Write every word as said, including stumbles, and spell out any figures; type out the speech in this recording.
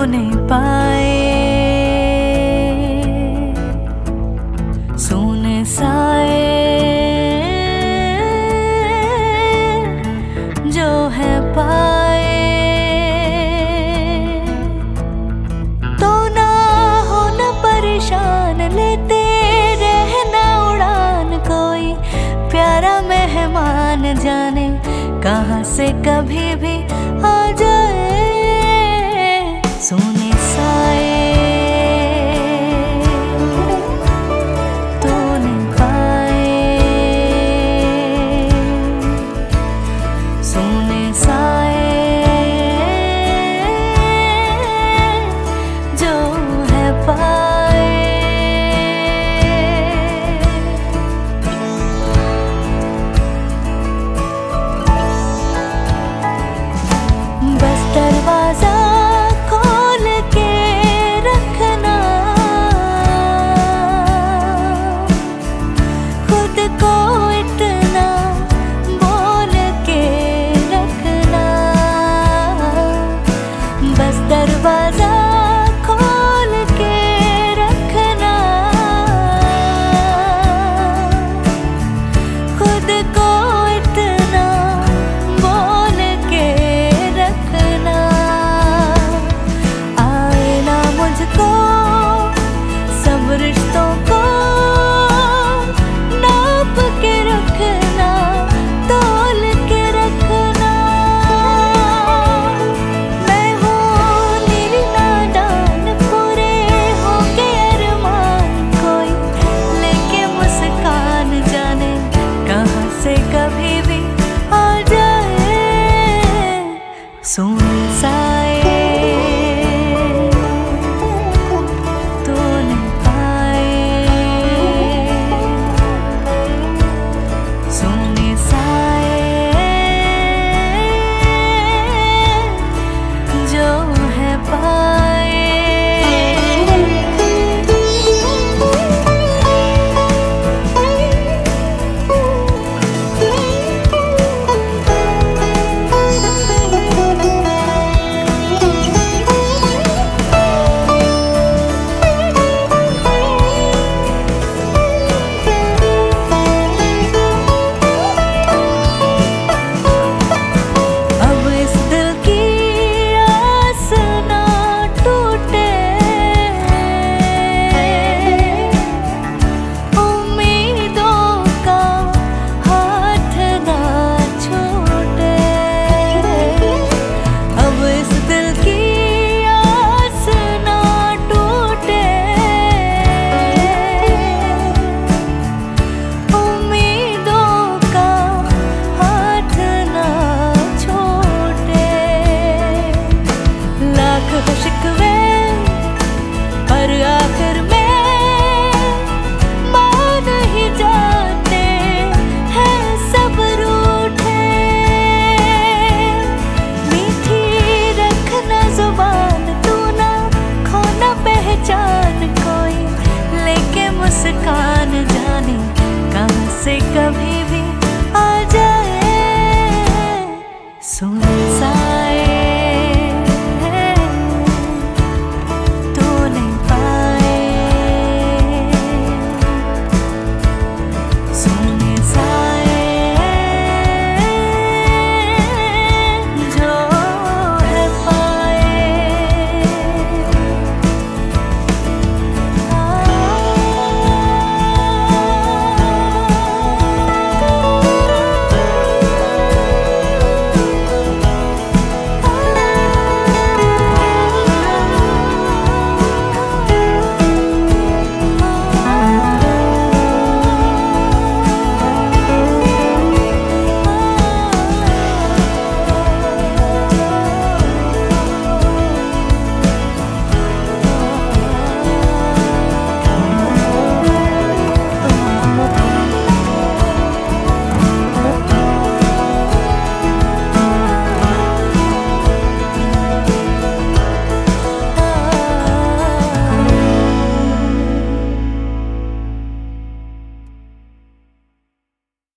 नहीं पाए। सोने साए जो है पाए, तो ना हो न परेशान, लेते रहना उड़ान। कोई प्यारा मेहमान जाने कहाँ से कभी भी आ जाए। सोने साए तो नहीं पाए, सोने साए जो है पाए। बस दरवाजा खोल के रखना, खुद को इतना बोल के रखना। बस दरवाजा खोल के रखना, खुद को इतना बोल के रखना। आए ना मुझको सब रिश्तों को नाप के रखना, तोल के रखना। मैं हूँ नीली नादान, पूरे होंगे अरमान। कोई लेके मुस्कान जाने कहाँ से कभी भी आ जाए। सोने सा